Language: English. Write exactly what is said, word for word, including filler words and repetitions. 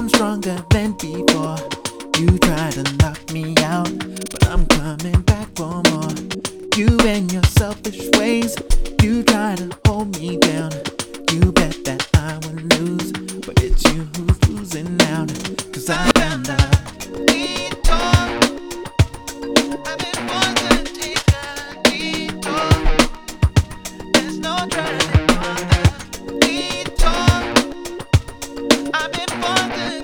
stronger than before. You try to knock me out, but I'm coming back for more. You and your selfish ways, you try to hold me down. You bet that I will lose, but it's you who's losing out. Cause I found out